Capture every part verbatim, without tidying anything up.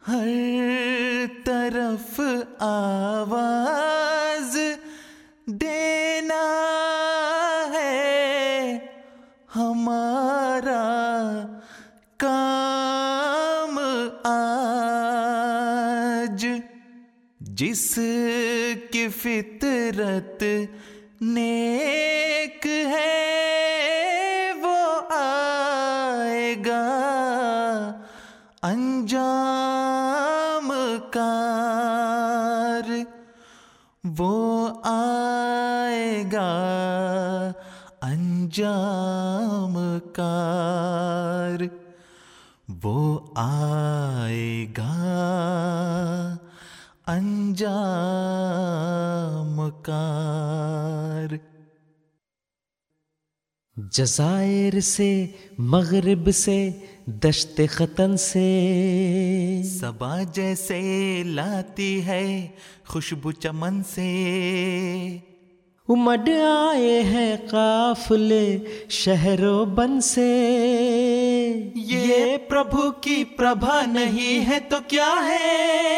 हर तरफ आवाज देना है हमारा काम आज। जिसकी फितरत नेक है वो आएगा अंजाम कार, वो आएगा अंजाम कार, वो आएगा अंजाम कार। जज़ायर से मगरिब से दश्ते खतन से सबा जैसे लाती है खुशबू चमन से। उमड़ आए हैं काफिले शहरों बन से। ये प्रभु की प्रभा नहीं है तो क्या है।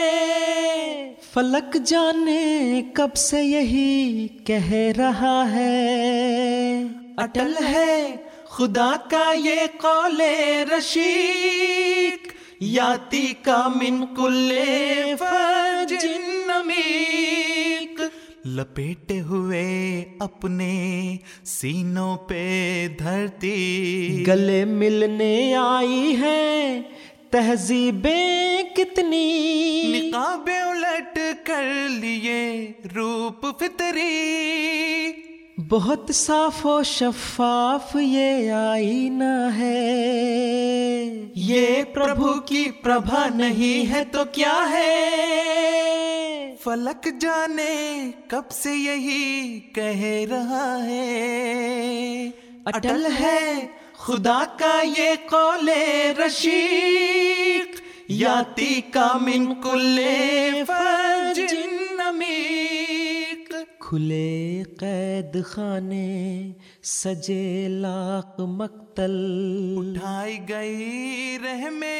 फलक जाने कब से यही कह रहा है। अटल है खुदा का ये कौले रशीक, याती का मिन कुल्ले फर्जिन अमीक। लपेटे हुए अपने सीनों पे धरती, गले मिलने आई है तहजीबें कितनी। निकाबे उलट कर लिए रूप फितरी, बहुत साफ और शफाफ ये आईना है। ये प्रभु की प्रभा नहीं है तो क्या है। फलक जाने कब से यही कह रहा है। अटल है खुदा का ये कौले रशीक, याती का मिन कुल्ले फर्जिन अमीक। खुले कैद खाने सजे लाख मक्तल, उठाई गई रहमे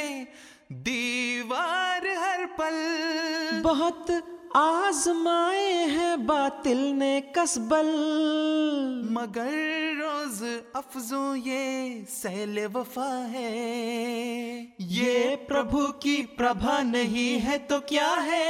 दीवार हर पल। बहुत आजमाए हैं बातिल ने कसबल, मगर रोज अफजों ये सैले वफा है। ये प्रभु की प्रभा नहीं है तो क्या है।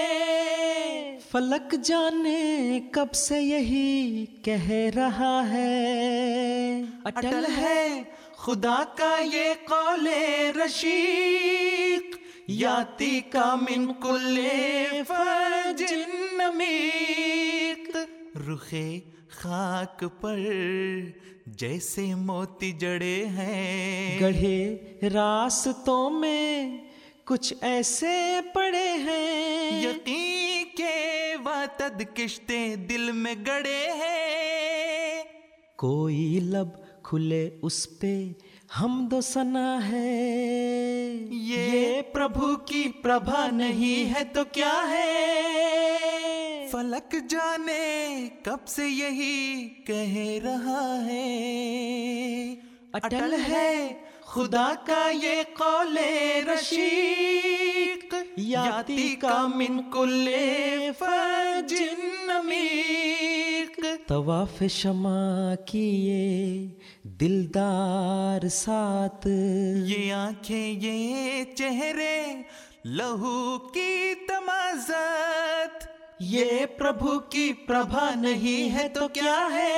फलक जाने कब से यही कह रहा है। अटल है खुदा का ये कौले रशीक, याती का मिन कुल्ले फर्जिन अमीक। रुखे खाक पर जैसे मोती जड़े हैं, गढ़े रास्तों में कुछ ऐसे पड़े हैं। यकीन के वातद किश्ते दिल में गड़े हैं। कोई लब खुले उस पे हमदो सना है। ये प्रभु की प्रभा नहीं है तो क्या है। फलक जाने कब से यही कह रहा है। अटल है खुदा का ये कौले रशीक, याती का मिन कुल्ले फर्जिन अमीक। तवाफ शमा किए दिलदार साथ, ये आंखें ये चेहरे लहू की तमाज़त। ये प्रभु की प्रभा नहीं है तो क्या है।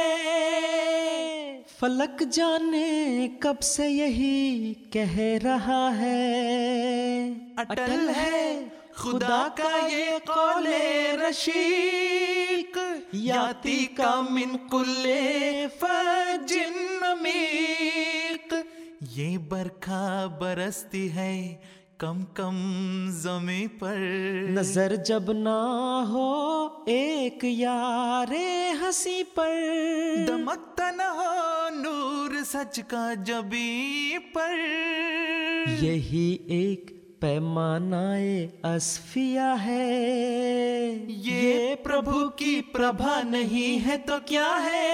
फलक जाने कब से यही कह रहा है। अटल है खुदा का ये कौले रशीक, याती का मिन कुल्ले फर्जिन अमीक। ये बरखा बरसती है कम कम ज़मी पर, नजर जब ना हो एक यारे हंसी पर। दमकता न हो नूर सच का जबी पर, यही एक पैमानाए असफिया है। ये प्रभु की प्रभा नहीं है तो क्या है।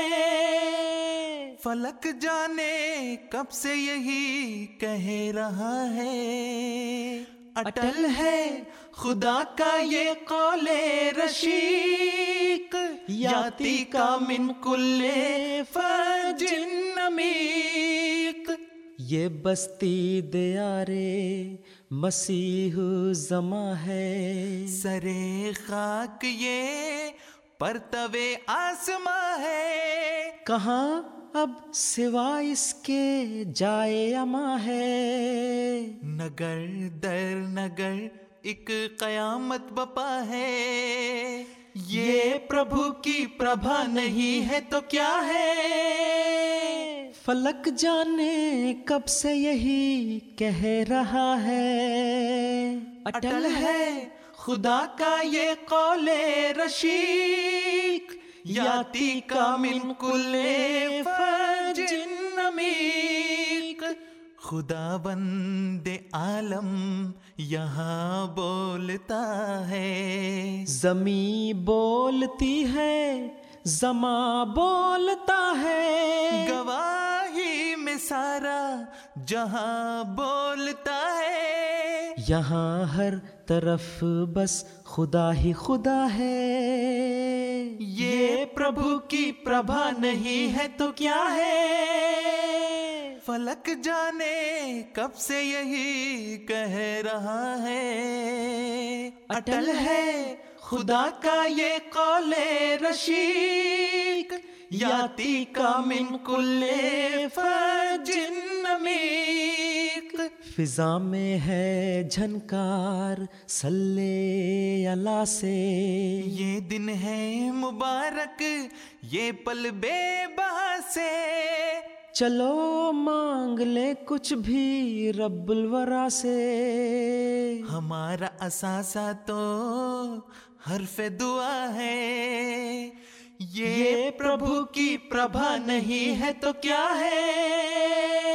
फलक जाने कब से यही कह रहा है। अटल है खुदा का ये कौले रशीक, याती का मिन कुल्ले फजिन अमीक। ये बस्ती दियारे मसीहु जमा है, सरे खाक ये परतवे आसमां है। कहाँ अब सिवा इसके जाए अमा है। नगर दर नगर एक कयामत बपा है, ये प्रभु की प्रभा नहीं है तो क्या है। फलक जाने कब से यही कह रहा है, अटल है खुदा का ये कौले रशीक, याती का मिन कुल्ले फजिन अमीक। खुदा बंदे आलम यहाँ बोलता है, जमी बोलती है जमा बोलता है। गवाही में सारा जहां बोलता है, यहाँ हर तरफ बस खुदा ही खुदा है। ये प्रभु की प्रभा नहीं है तो क्या है। फलक जाने कब से यही कह रहा है, अटल है खुदा का ये कौले रशीक, याती का मिन कुल्ले फजिन अमीक। फिजा में है झनकार सल्ले अला से, ये दिन है मुबारक ये पल बेबहा से। चलो मांग ले कुछ भी रब्बुल वरा से। हमारा असासा तो हर्फ़े दुआ है, ये प्रभु की प्रभा नहीं है तो क्या है।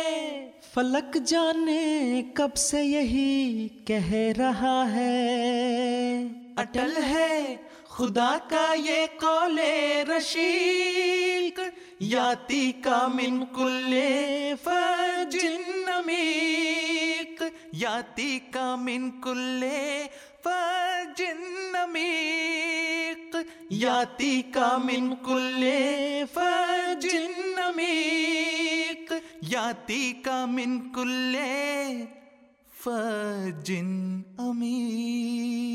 फलक जाने कब से यही कह रहा है, अटल है खुदा का ये कौले रशीक, याती का मिन कुल्ले फजिन अमीक। याती का मिन कुल्ले फजिन अमीक, याती का मिन कुल्ले फजिन अमीक, याती का मिन कुल्ले फजिन अमीक।